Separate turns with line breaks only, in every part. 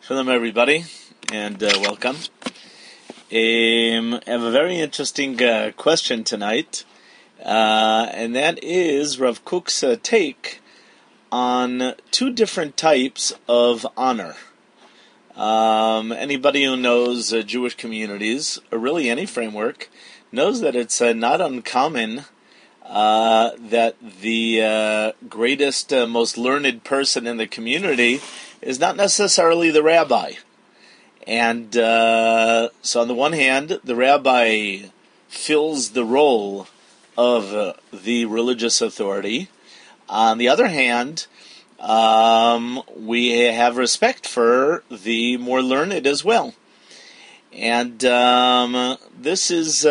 Shalom, everybody, and welcome. I have a very interesting question tonight, and that is Rav Kook's take on two different types of honor. Anybody who knows Jewish communities, or really any framework, knows that it's not uncommon that the greatest, most learned person in the community is not necessarily the rabbi. And so on the one hand, the rabbi fills the role of the religious authority. On the other hand, we have respect for the more learned as well. And this is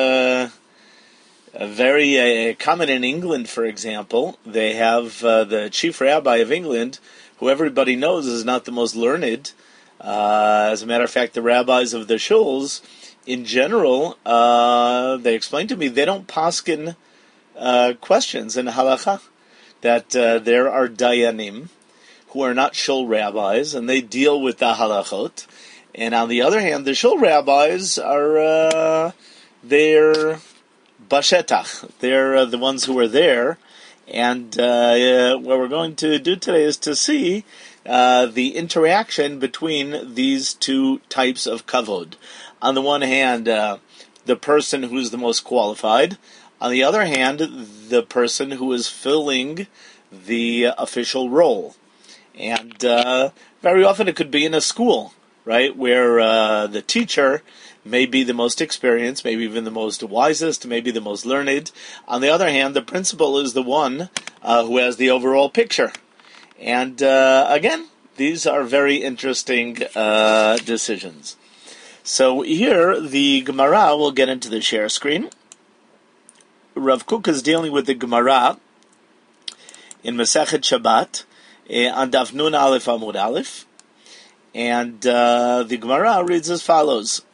very common in England, for example. They have the chief rabbi of England, who everybody knows is not the most learned. As a matter of fact, the rabbis of the shuls, in general, they explain to me they don't paskin questions in halacha. That there are dayanim who are not shul rabbis, and they deal with the halachot. And on the other hand, the shul rabbis are they're bashetach. They're the ones who are there. And what we're going to do today is to see the interaction between these two types of kavod. On the one hand, the person who's the most qualified. On the other hand, the person who is filling the official role. And very often it could be in a school, right, where the teacher may be the most experienced, maybe even the most wisest, maybe the most learned. On the other hand, the principal is the one who has the overall picture. And again, these are very interesting decisions. So here, the Gemara, we'll get into the share screen. Rav Kook is dealing with the Gemara in Masechet Shabbat on Daf Nun Aleph Amud Aleph. And the Gemara reads as follows.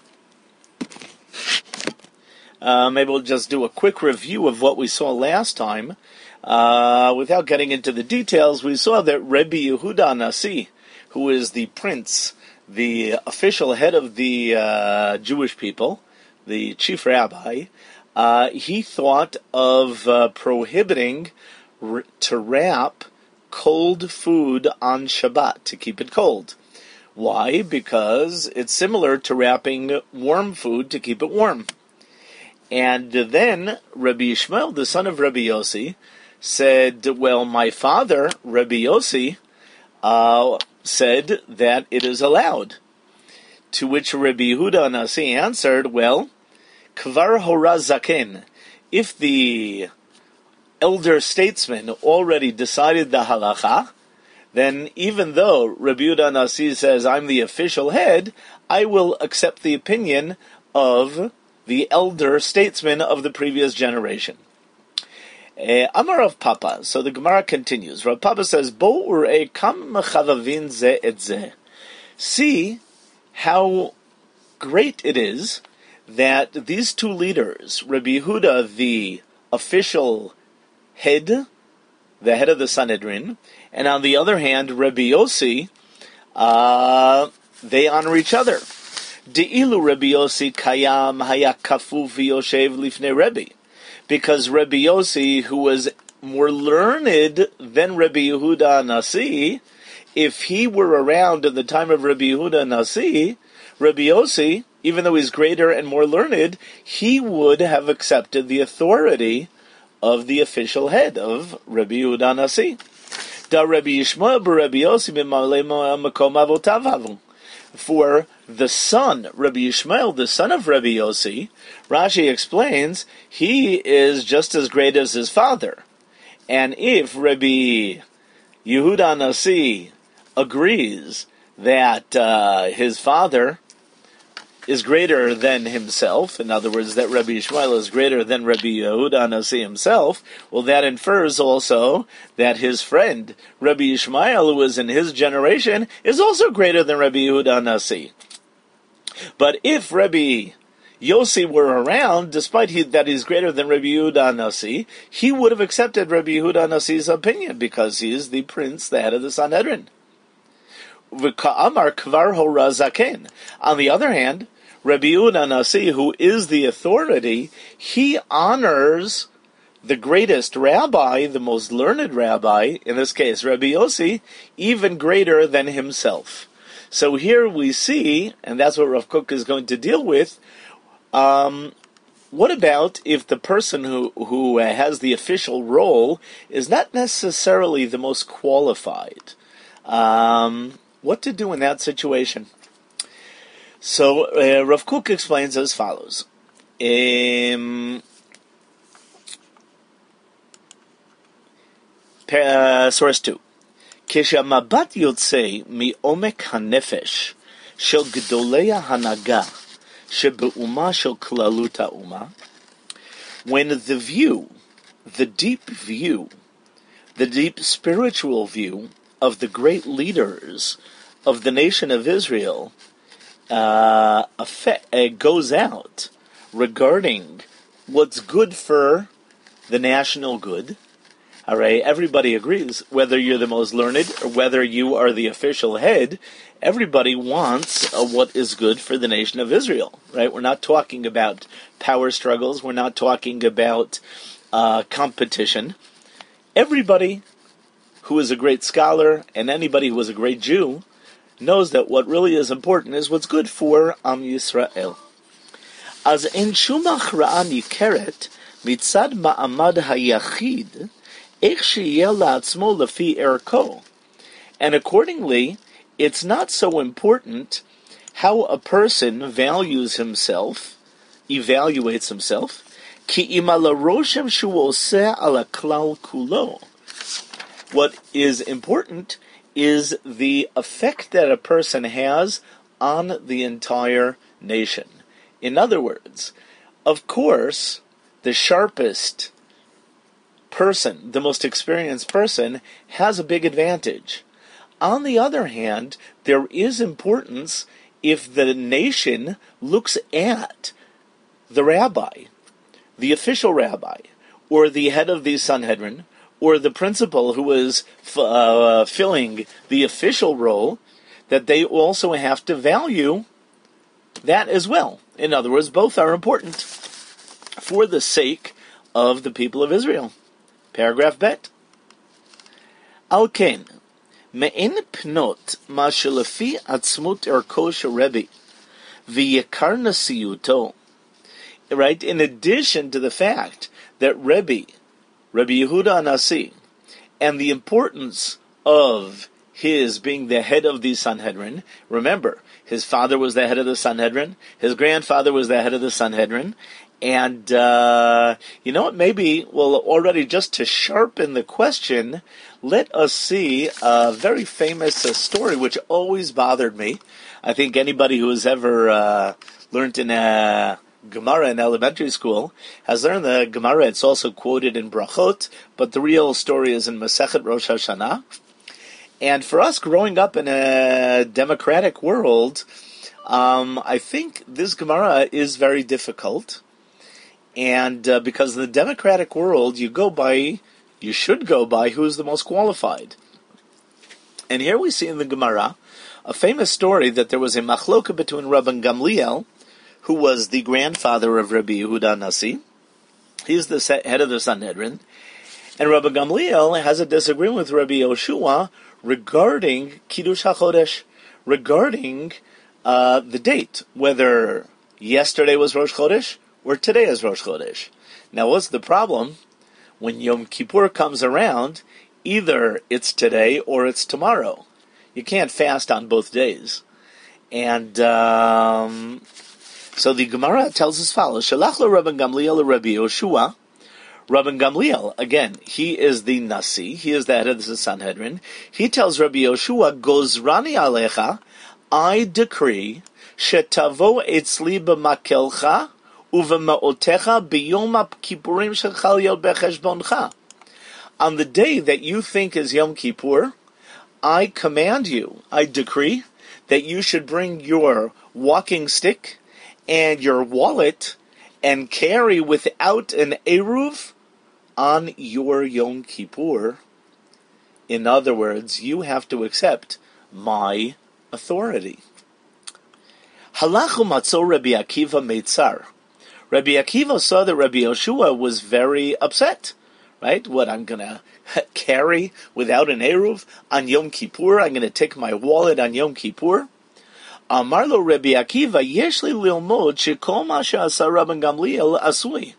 Maybe we'll just do a quick review of what we saw last time. Without getting into the details, we saw that Rebbe Yehuda Nasi, who is the prince, the official head of the Jewish people, the chief rabbi, he thought of prohibiting to wrap cold food on Shabbat, to keep it cold. Why? Because it's similar to wrapping warm food to keep it warm. And then Rabbi Yishmael, the son of Rabbi Yossi, said, well, my father, Rabbi Yossi, said that it is allowed. To which Rabbi Yehuda Nasi answered, well, Kvar hora zaken, if the elder statesman already decided the halacha, then even though Rabbi Yehuda Nasi says, I'm the official head, I will accept the opinion of the elder statesman of the previous generation. Amar Rav Papa, so the Gemara continues. Rav Papa says, Bo urei kam mechavavin ze et ze. See how great it is that these two leaders, Rabbi Yehuda, the official head, the head of the Sanhedrin, and on the other hand, Rabbi Yossi, they honor each other. De'ilu Rabbi Yossi kayam haya kafuf v'yoshev lifnei Rebbe. Because Rabbi Yossi, who was more learned than Rabbi Yehuda Nasi, if he were around at the time of Rabbi Yehuda Nasi, Rabbi Yossi, even though he's greater and more learned, he would have accepted the authority of the official head of Rabbi Yehuda Nasi. Da Rabbi Yishmael b'Rabbi Yossi b'malei makom avotav havu. For the son, Rabbi Yishmael, the son of Rabbi Yossi, Rashi explains, he is just as great as his father. And if Rabbi Yehuda Nasi agrees that his father is greater than himself, in other words, that Rabbi Yishmael is greater than Rabbi Yehuda Nasi himself, well, that infers also that his friend, Rabbi Yishmael, who is in his generation, is also greater than Rabbi Yehuda Nasi. But if Rabbi Yossi were around, despite that he's greater than Rabbi Yehuda Nasi, he would have accepted Rabbi Yehuda Nasi's opinion, because he is the prince, the head of the Sanhedrin. V'ka'amar kvar hora zaken. On the other hand, Rabbi Yehuda Nasi, who is the authority, he honors the greatest rabbi, the most learned rabbi, in this case Rabbi Yossi, even greater than himself. So here we see, and that's what Rav Kook is going to deal with, what about if the person who has the official role is not necessarily the most qualified? What to do in that situation? So Rav Kook explains as follows. Source 2. כשהמבט יוצא מעומק הנפש של גדולי ההנהגה שבאומה של כללות האומה, when the view, the deep spiritual view of the great leaders of the nation of Israel goes out regarding what's good for the national good. All right, everybody agrees, whether you're the most learned or whether you are the official head, everybody wants what is good for the nation of Israel, right? We're not talking about power struggles. We're not talking about competition. Everybody who is a great scholar and anybody who is a great Jew knows that what really is important is what's good for Am Yisrael. Az en shum achra'a nikeret mitzad ma'amad hayachid ech sheyeh la'atzmo lefi erko. And accordingly, it's not so important how a person values himself, evaluates himself, ki im ala roshem shu oseh ala klal kulo. What is important is the effect that a person has on the entire nation. In other words, of course, the sharpest person, the most experienced person, has a big advantage. On the other hand, there is importance if the nation looks at the rabbi, the official rabbi, or the head of the Sanhedrin, or the principal who is filling the official role, that they also have to value that as well. In other words, both are important for the sake of the people of Israel. Paragraph Bet. Al ken, me'en pnot ma shelefi atzmut erko sherebi v'yekar nasiyuto. Right? In addition to the fact that Rabbi Yehuda Nasi, and the importance of his being the head of the Sanhedrin. Remember, his father was the head of the Sanhedrin, his grandfather was the head of the Sanhedrin, and you know what, maybe, well, already just to sharpen the question, let us see a very famous story which always bothered me. I think anybody who has ever learned in Gemara in elementary school has learned the Gemara. It's also quoted in Brachot, but the real story is in Masechet Rosh Hashanah. And for us growing up in a democratic world, I think this Gemara is very difficult. And because in the democratic world, you should go by who's the most qualified. And here we see in the Gemara a famous story that there was a machloka between Rabban Gamliel, who was the grandfather of Rabbi Yehuda Nasi. He's the head of the Sanhedrin. And Rabbi Gamliel has a disagreement with Rabbi Yoshua regarding Kiddush HaChodesh, regarding the date, whether yesterday was Rosh Chodesh or today is Rosh Chodesh. Now, what's the problem? When Yom Kippur comes around, either it's today or it's tomorrow. You can't fast on both days. And so the Gemara tells as follows: Shalach lo Rabban Gamliel Rabbi Yoshua. Rabban Gamliel, again, he is the Nasi, he is the head of the Sanhedrin. He tells Rabbi Yoshua, Gozrani alecha, I decree, shetavo etzli b'makelcha, uv'ma'otecha b'yom kippurim shechal yod becheshboncha. On the day that you think is Yom Kippur, I command you, I decree, that you should bring your walking stick and your wallet and carry without an eruv on your Yom Kippur. In other words, you have to accept my authority. Halachu matzo Rabbi Akiva meitzar. Rabbi Akiva saw that Rabbi Yoshua was very upset. Right? What, I'm going to carry without an Eruv on Yom Kippur? I'm going to take my wallet on Yom Kippur? Amar lo Rabbi Akiva, yesh li lilmod shekol ma she'asa Rabban Gamliel asui.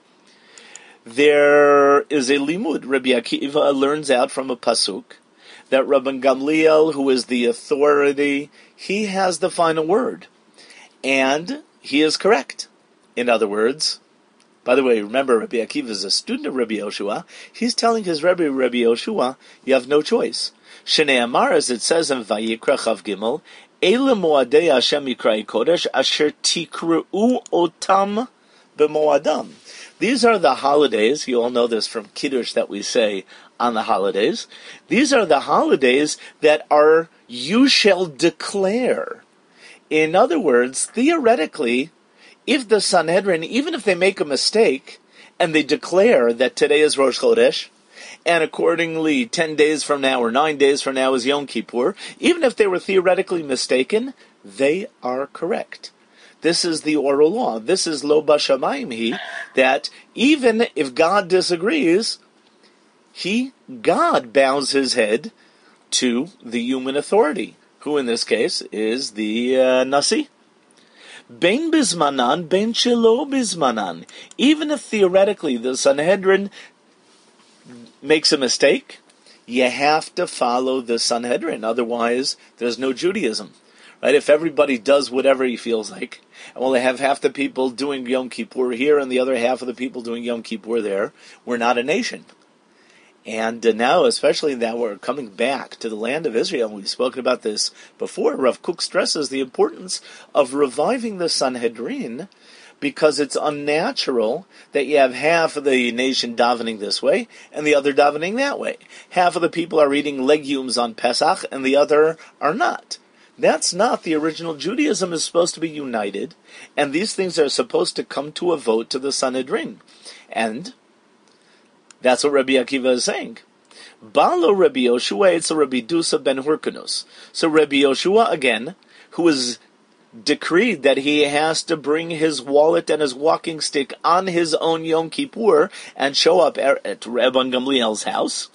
There is a limud. Rabbi Akiva learns out from a pasuk that Rabban Gamliel, who is the authority, he has the final word. And he is correct. In other words, by the way, remember, Rabbi Akiva is a student of Rabbi Yoshua. He's telling his Rabbi Yoshua, you have no choice. Shnei Amar, as it says in Vayikra Chav Gimel, Eile moadei Hashem Yikrai Kodesh, asher tikreu otam b'moadam. These are the holidays, you all know this from Kiddush that we say on the holidays. These are the holidays that are, you shall declare. In other words, theoretically, if the Sanhedrin, even if they make a mistake, and they declare that today is Rosh Chodesh, and accordingly 10 days from now or 9 days from now is Yom Kippur, even if they were theoretically mistaken, they are correct. This is the oral law. This is lo bashamayim hi, that even if God disagrees, God bows his head to the human authority, who in this case is the Nasi. Bein bizmanan, bein shelo bizmanan. Even if theoretically the Sanhedrin makes a mistake, you have to follow the Sanhedrin. Otherwise, there's no Judaism. Right? If everybody does whatever he feels like, and we'll have half the people doing Yom Kippur here and the other half of the people doing Yom Kippur there, we're not a nation. And now, especially now we're coming back to the land of Israel, we've spoken about this before, Rav Kook stresses the importance of reviving the Sanhedrin, because it's unnatural that you have half of the nation davening this way and the other davening that way. Half of the people are eating legumes on Pesach and the other are not. That's not the original. Judaism is supposed to be united, and these things are supposed to come to a vote to the Sanhedrin. And that's what Rabbi Akiva is saying. Balo Rabbi Yoshua, it's a Rabbi Dusa ben Hurkanus. So Rabbi Yoshua, again, who is decreed that he has to bring his wallet and his walking stick on his own Yom Kippur and show up at Rabban Gamliel's house.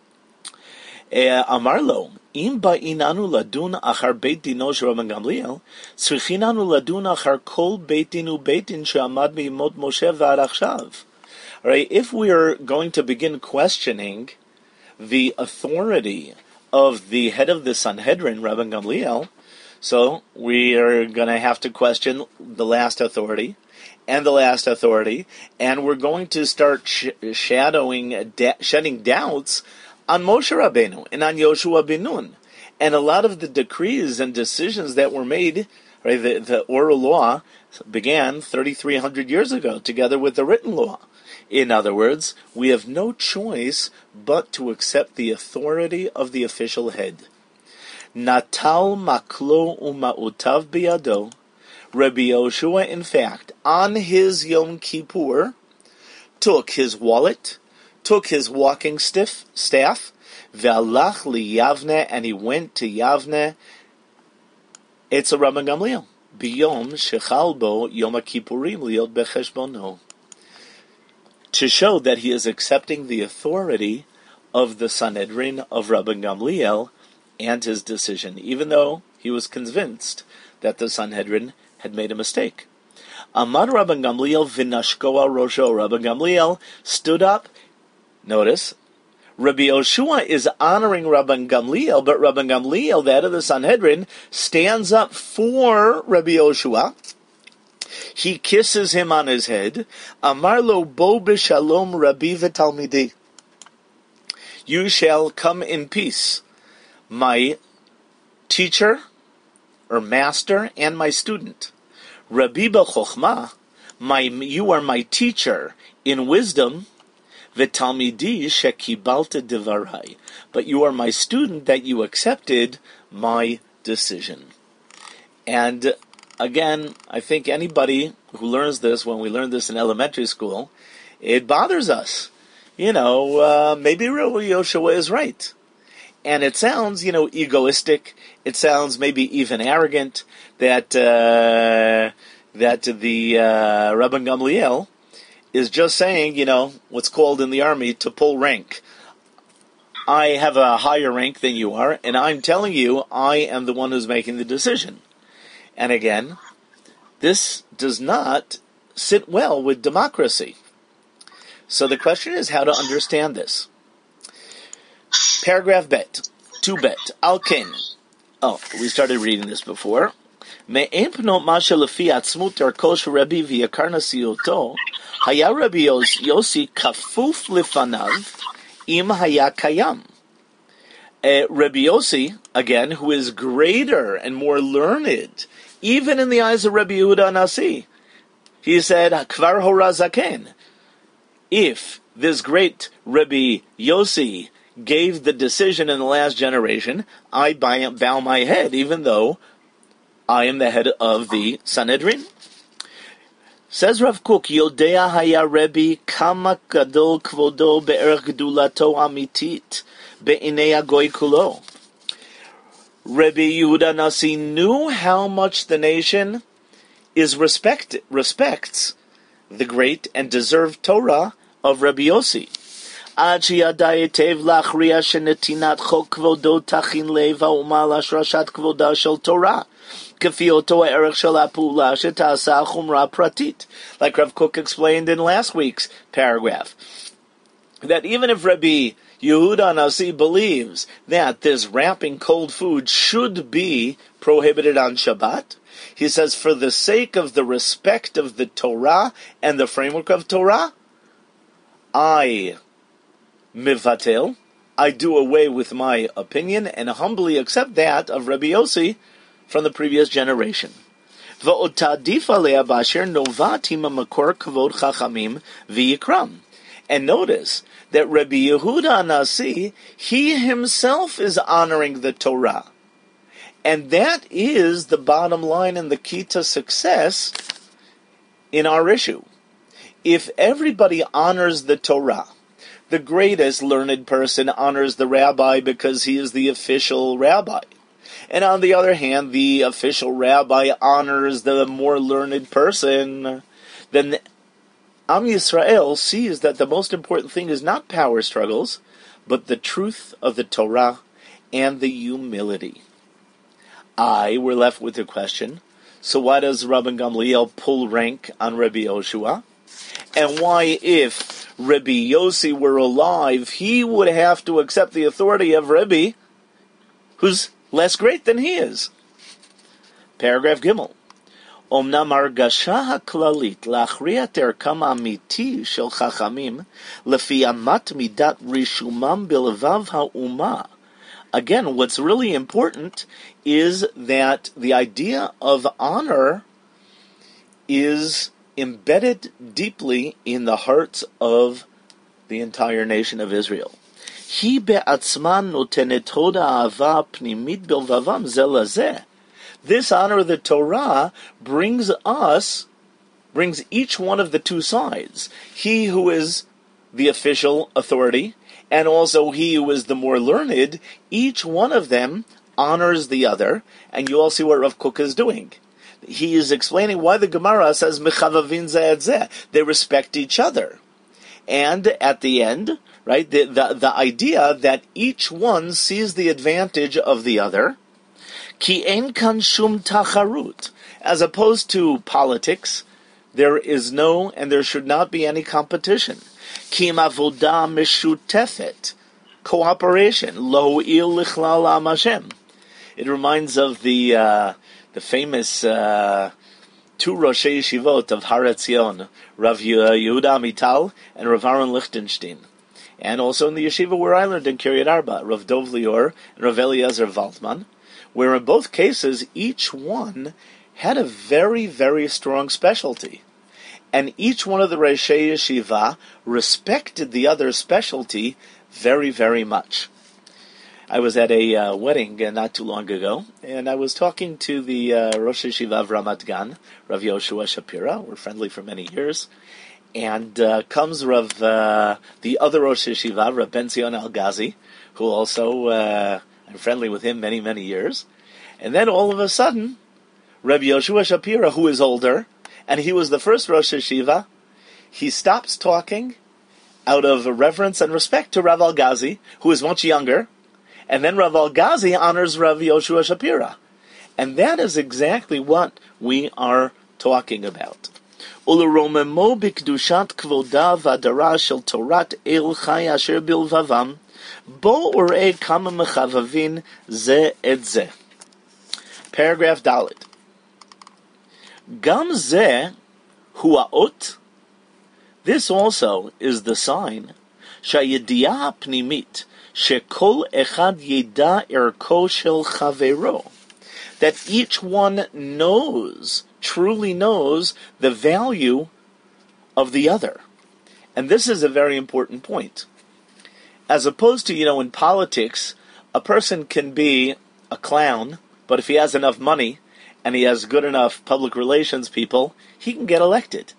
Amarlo, im ba'inanu ladun achar beit dino shel Rabban Gamliel, tzrichinanu ladun achar kol beit dinu beitin she'amad me'imot Moshe v'ad achshav. All right, if we are going to begin questioning the authority of the head of the Sanhedrin, Rabban Gamliel, so we are going to have to question the last authority and the last authority, and we're going to start shedding doubts on Moshe Rabbeinu and on Yoshua ben Nun. And a lot of the decrees and decisions that were made, right, the oral law began 3,300 years ago, together with the written law. In other words, we have no choice but to accept the authority of the official head. Natal maklo uma'utav biyado. Rabbi Yoshua, in fact, on his Yom Kippur, took his wallet, took his walking staff, ve'alach liyavne, and he went to Yavne. It's a Rabban Gamliel. Biyom shechal bo Yom Kippurim liot becheshbono. To show that he is accepting the authority of the Sanhedrin of Rabban Gamliel and his decision, even though he was convinced that the Sanhedrin had made a mistake. Amad Rabban Gamliel v'nashkoa rosho. Rabban Gamliel stood up. Notice, Rabbi Yoshua is honoring Rabban Gamliel, but Rabban Gamliel, the head of the Sanhedrin, stands up for Rabbi Yoshua. He kisses him on his head. Amar lo bo b'shalom Rabbi v'talmidi. You shall come in peace, my teacher, or master, and my student. Rabbi b'chochma, you are my teacher in wisdom, v'talmidi shekibalta devarai. But you are my student that you accepted my decision. And again, I think anybody who learns this, when we learn this in elementary school, it bothers us. Maybe Rabbi Yoshua is right. And it sounds, egoistic. It sounds maybe even arrogant that the Rabban Gamliel is just saying, what's called in the army to pull rank. I have a higher rank than you are, and I'm telling you I am the one who's making the decision. And again, this does not sit well with democracy. So the question is how to understand this. Paragraph bet, 2 bet, Alkin. Oh, we started reading this before. Me'en pnot ma shelefi atzmut darko shel Rebbe v'yakar nasiuto, haya Rabbi Yossi kafuf lifanav im haya kayam. Rabbi Yossi, again, who is greater and more learned, even in the eyes of Rabbi Yehuda Nasi, he said, Kvar hora zaken. If this great Rabbi Yossi gave the decision in the last generation, I bow my head, even though I am the head of the Sanhedrin. Says Rav Kook, Yodea haya Rebbe kama gadol kvodo be'erech gedulato amitit be'inei hagoy kulo. Rebbe Yehuda Nasi knew how much the nation respects the great and deserved Torah of Rabbi Yossi. Ad sheyadai etev lachriya shenetinat chok kvodo tachin lev ha'uma l'ashrashat kvoda shel Torah. Like Rav Kook explained in last week's paragraph, that even if Rabbi Yehuda Nasi believes that this wrapping cold food should be prohibited on Shabbat, he says, for the sake of the respect of the Torah and the framework of Torah, I mivatel, I do away with my opinion and humbly accept that of Rabbi Yossi from the previous generation. And notice that Rabbi Yehuda Nasi, he himself is honoring the Torah. And that is the bottom line and the key to success in our issue. If everybody honors the Torah, the greatest learned person honors the rabbi because he is the official rabbi. And on the other hand, the official rabbi honors the more learned person, then Am Yisrael sees that the most important thing is not power struggles, but the truth of the Torah and the humility. We're left with the question, so why does Rabban Gamliel pull rank on Rabbi Yoshua? And why, if Rabbi Yossi were alive, he would have to accept the authority of Rabbi, who's less great than he is? Paragraph Gimel. Omnam argasha haklalit lachriat erkam amiti shel chachamim lefi amat midat rishumam bilvav ha'uma. Again, what's really important is that the idea of honor is embedded deeply in the hearts of the entire nation of Israel. Hi be'atzman notenet hoda ahava pnimit bilvavam ze lazeh. This honor of the Torah brings each one of the two sides. He who is the official authority, and also he who is the more learned, each one of them honors the other, and you all see what Rav Kook is doing. He is explaining why the Gemara says, Mechavavin zeh et zeh. They respect each other. And at the end, right, the idea that each one sees the advantage of the other, Ki ein kan shum tacharut. As opposed to politics, there is no and there should not be any competition. Ki im avodah meshutefet. Cooperation. Lo il lichlal am Hashem. It reminds of the famous two Roshei Yeshivot of Har Etzion, Rav Yehuda Amital and Rav Aaron Lichtenstein. And also in the yeshiva where I learned in Kiryat Arba, Rav Dov Lior and Rav Eliezer Waldman, where in both cases, each one had a very, very strong specialty. And each one of the Roshei Yeshiva respected the other's specialty very, very much. I was at a wedding not too long ago, and I was talking to the Rosh Yeshiva of Ramat Gan, Rav Yoshua Shapira. We're friendly for many years. And comes Rav, the other Rosh Yeshiva, Rav Ben Zion Al-Ghazi, who also, I'm friendly with him many, many years. And then all of a sudden, Rabbi Yoshua Shapira, who is older, and he was the first Rosh Yeshiva, he stops talking out of reverence and respect to Rav Al-Ghazi, who is much younger, and then Rav Al-Ghazi honors Rabbi Yoshua Shapira. And that is exactly what we are talking about. Uleromemo b'kedushat kvoda v'adara shel Torat El Chai asher bilvavam, bo urei kama mechavavin ze et ze. Paragraph Dalet. Gam ze hu ha'ot. This also is the sign shayediah pnimit shekol echad yeda erko shel chavero, that each one knows, truly knows, the value of the other. And this is a very important point. As opposed to, in politics, a person can be a clown, but if he has enough money and he has good enough public relations people, he can get elected.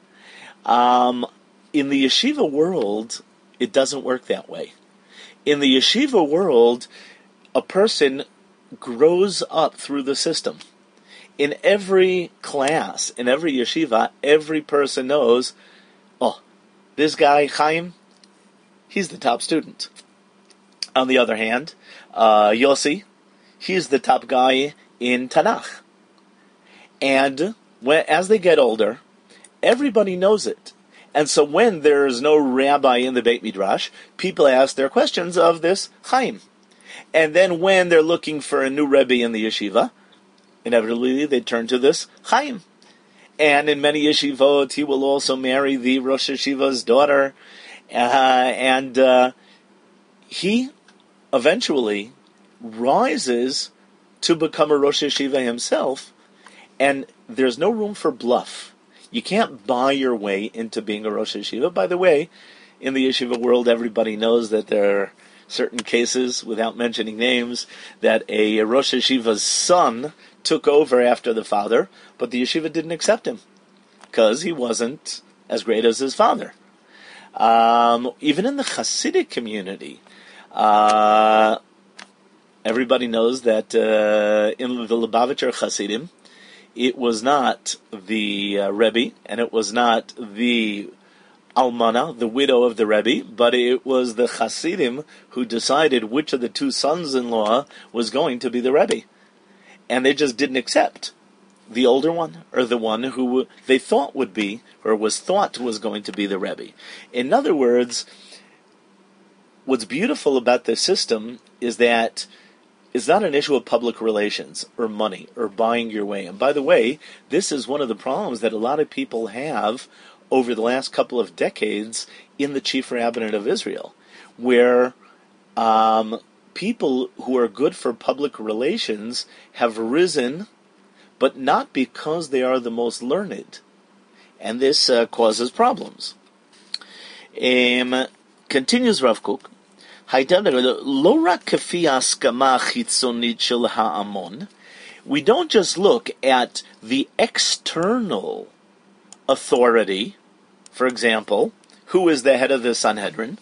In the yeshiva world, it doesn't work that way. In the yeshiva world, a person grows up through the system. In every class, in every yeshiva, every person knows, oh, this guy, Chaim, he's the top student. On the other hand, Yossi, he's the top guy in Tanakh. And as they get older, everybody knows it. And so when there's no rabbi in the Beit Midrash, people ask their questions of this Chaim. And then when they're looking for a new Rebbe in the yeshiva, inevitably they turn to this Chaim. And in many yeshivot, he will also marry the Rosh Yeshiva's daughter. And he eventually rises to become a Rosh Yeshiva himself. And there's no room for bluff. You can't buy your way into being a Rosh Yeshiva. By the way, in the yeshiva world, everybody knows that there are certain cases, without mentioning names, that a Rosh Yeshiva's son took over after the father, but the yeshiva didn't accept him because he wasn't as great as his father. Even in the Hasidic community, everybody knows that in the Lubavitcher Hasidim, it was not the Rebbe, and it was not the Almana, the widow of the Rebbe, but it was the Hasidim who decided which of the two sons-in-law was going to be the Rebbe. And they just didn't accept the older one, or the one who they thought would be, or was thought was going to be the Rebbe. In other words, what's beautiful about this system is that it's not an issue of public relations, or money, or buying your way. And by the way, this is one of the problems that a lot of people have over the last couple of decades in the Chief Rabbinate of Israel, where people who are good for public relations have risen, but not because they are the most learned. And this causes problems. Continues Rav Kook, we don't just look at the external authority, for example, who is the head of the Sanhedrin,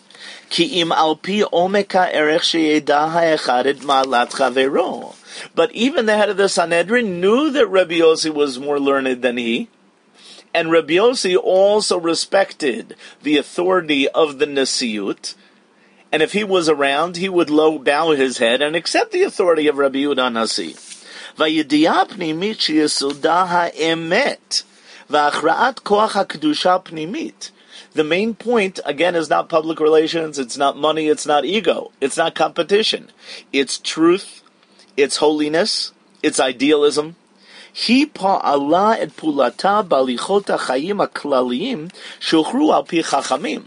but even the head of the Sanhedrin knew that Rabbi Yossi was more learned than he, and Rabbi Yossi also respected the authority of the Nesiut, and if he was around, he would bow his head and accept the authority of Rabbi Yehuda Nasi. The main point, again, is not public relations, it's not money, it's not ego, it's not competition. It's truth, it's holiness, it's idealism. He pa'ala et pulata balichot ha'chayim ha'klaliyim shuchru al pi chachamim.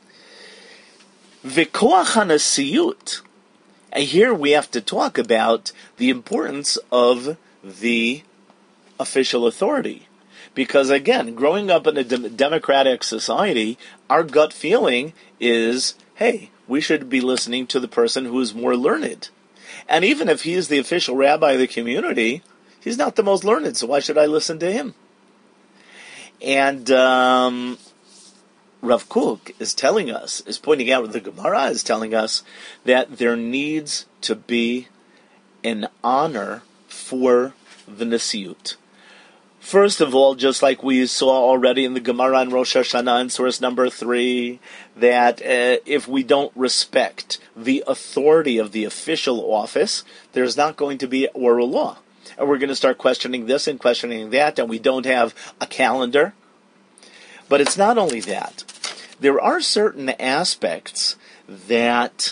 V'koach hanasiyut. And here we have to talk about the importance of the official authority. Because again, growing up in a democratic society, our gut feeling is, hey, we should be listening to the person who is more learned. And even if he is the official rabbi of the community, he's not the most learned, so why should I listen to him? And Rav Kook is telling us, is pointing out, the Gemara is telling us, that there needs to be an honor for the Nesiut. First of all, just like we saw already in the Gemara in Rosh Hashanah in source number 3, that if we don't respect the authority of the official office, there's not going to be oral law. And we're going to start questioning this and questioning that, and we don't have a calendar. But it's not only that. There are certain aspects that,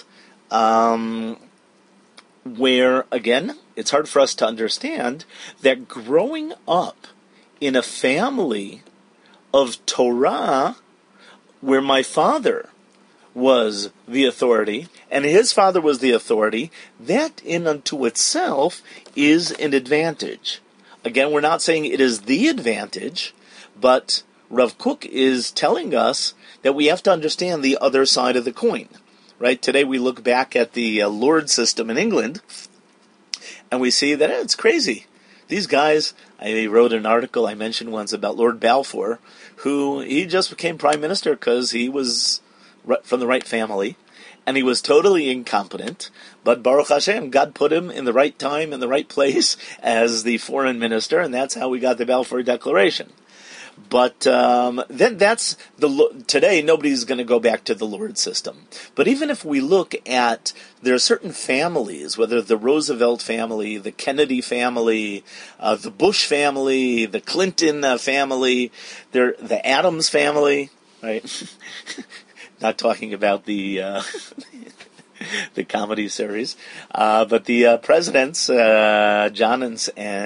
where, again, it's hard for us to understand that growing up in a family of Torah, where my father was the authority, and his father was the authority, that in unto itself is an advantage. Again, we're not saying it is the advantage, but Rav Kook is telling us that we have to understand the other side of the coin. Right? Today we look back at the Lord system in England, and we see that it's crazy. These guys, I wrote an article I mentioned once about Lord Balfour, who he just became prime minister because he was from the right family, and he was totally incompetent, but Baruch Hashem, God put him in the right time, in the right place as the foreign minister, and that's how we got the Balfour Declaration. But then that's today nobody's going to go back to the Lord system. But even if we look at, there are certain families, whether the Roosevelt family, the Kennedy family, the Bush family, the Clinton family, the Adams family, right? Not talking about the the comedy series, but the presidents, John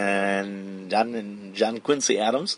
Quincy Adams.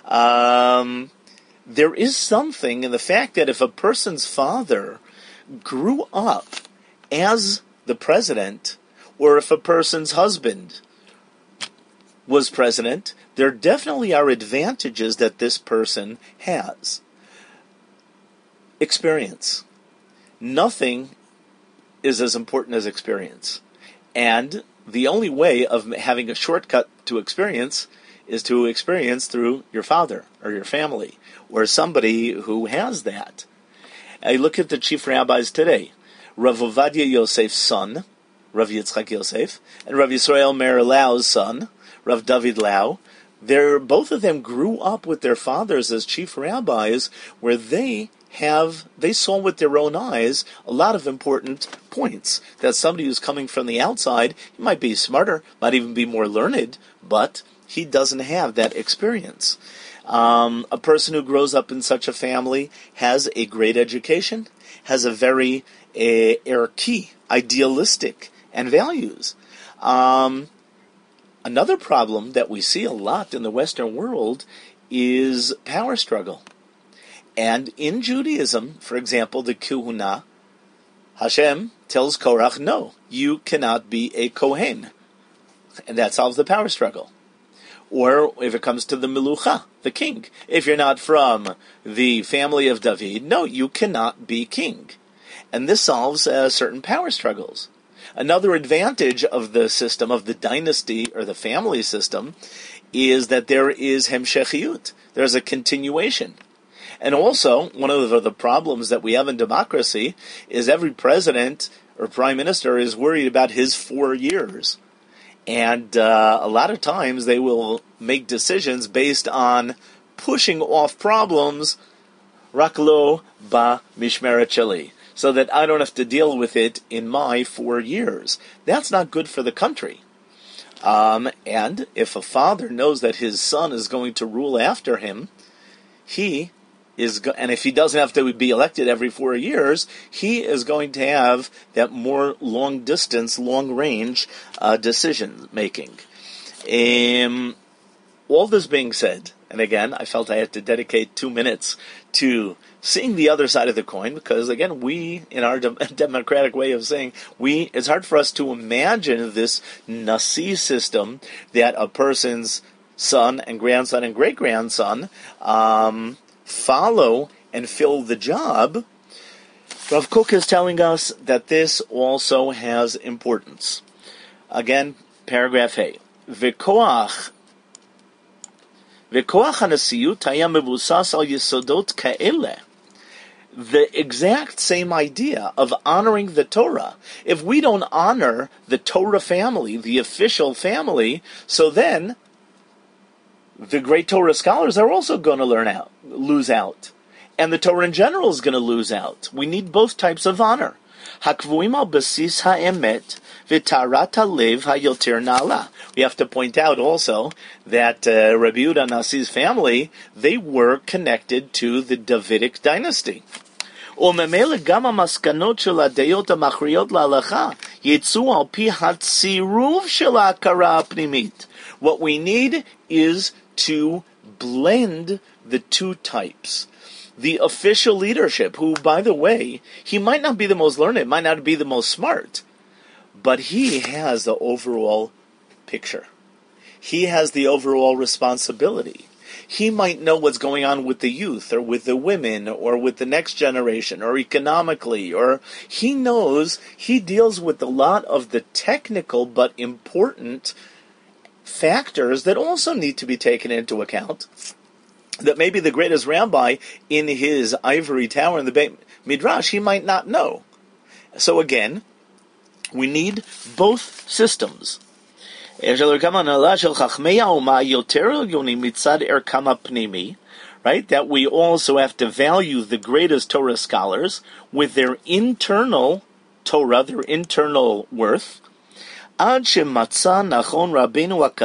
There is something in the fact that if a person's father grew up as the president, or if a person's husband was president, there definitely are advantages that this person has. Experience. Nothing is as important as experience. And the only way of having a shortcut to experience is to experience through your father or your family or somebody who has that. I look at the chief rabbis today. Rav Ovadia Yosef's son, Rav Yitzchak Yosef, and Rav Yisrael Meir Lau's son, Rav David Lau. Both of them grew up with their fathers as chief rabbis, where they saw with their own eyes a lot of important points. That somebody who's coming from the outside, he might be smarter, might even be more learned, but he doesn't have that experience. A person who grows up in such a family has a great education, has a very erki, idealistic, and values. Another problem that we see a lot in the Western world is power struggle. And in Judaism, for example, the Kehuna, Hashem tells Korach, no, you cannot be a Kohen. And that solves the power struggle. Or if it comes to the Melucha, the king, if you're not from the family of David, no, you cannot be king. And this solves certain power struggles. Another advantage of the system, of the dynasty or the family system, is that there is hemshechiyut. There's a continuation. And also, one of the problems that we have in democracy is every president or prime minister is worried about his 4 years. And a lot of times they will make decisions based on pushing off problems, raklo ba mishmeret sheli, so that I don't have to deal with it in my 4 years. That's not good for the country. And if a father knows that his son is going to rule after him, and if he doesn't have to be elected every 4 years, he is going to have that more long-distance, long-range decision-making. All this being said, and again, I felt I had to dedicate 2 minutes to seeing the other side of the coin, because again, we, in our democratic way of saying, it's hard for us to imagine this Nasi system that a person's son and grandson and great-grandson follow and fill the job. Rav Kook is telling us that this also has importance. Again, paragraph A. V'koach hanasiyut haya mevusas al yesodot ka'ele the exact same idea of honoring the Torah. If we don't honor the Torah family, the official family, so then the great Torah scholars are also going to lose out. And the Torah in general is going to lose out. We need both types of honor. Hakvuim al basis ha'emet v'tarat halev hayoter na'ala. We have to point out also that Rabbi Yehuda Nasi's family, they were connected to the Davidic dynasty. וממילא גם המסקנות של הדעות המכריעות להלכה יצאו על פי הצירוף של ההכרה הפנימית. What we need is to blend the two types. The official leadership, who, by the way, he might not be the most learned, might not be the most smart, but he has the overall picture. He has the overall responsibility. He might know what's going on with the youth, or with the women, or with the next generation, or economically, or he knows, he deals with a lot of the technical but important factors that also need to be taken into account, that maybe the greatest rabbi in his ivory tower in the Beit Midrash, he might not know. So again, we need both systems. Right, that we also have to value the greatest Torah scholars with their internal Torah, their internal worth. And that's why Rabbi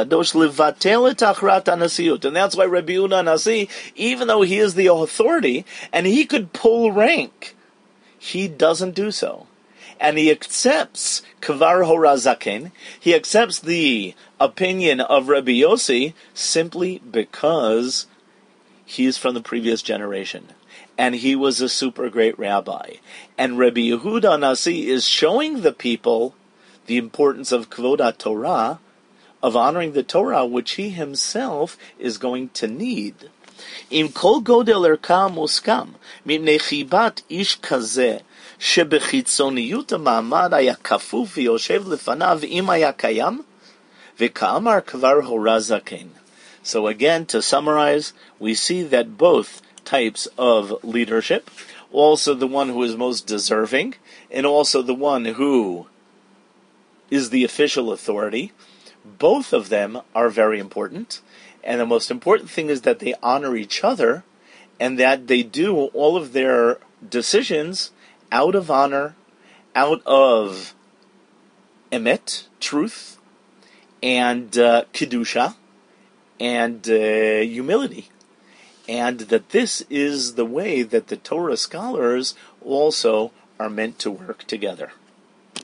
Yehuda Nasi, even though he is the authority, and he could pull rank, he doesn't do so. And he accepts Kvar Horazaken, he accepts the opinion of Rabbi Yossi simply because he is from the previous generation. And he was a super great rabbi. And Rabbi Yehuda Nasi is showing the people the importance of Kvod Torah, of honoring the Torah, which he himself is going to need. Im kol godel erka muskam, mipnei chibat ish kazeh, shebechitzoniyut ha'ma'amad haya kafuf v'yoshev lefanav im haya kayam, v'ka'amar kvar horazaken. So again, to summarize, we see that both types of leadership, also the one who is most deserving, and also the one who is the official authority, both of them are very important. And the most important thing is that they honor each other, and that they do all of their decisions out of honor, out of emet, truth, and kedusha, and humility. And that this is the way that the Torah scholars also are meant to work together.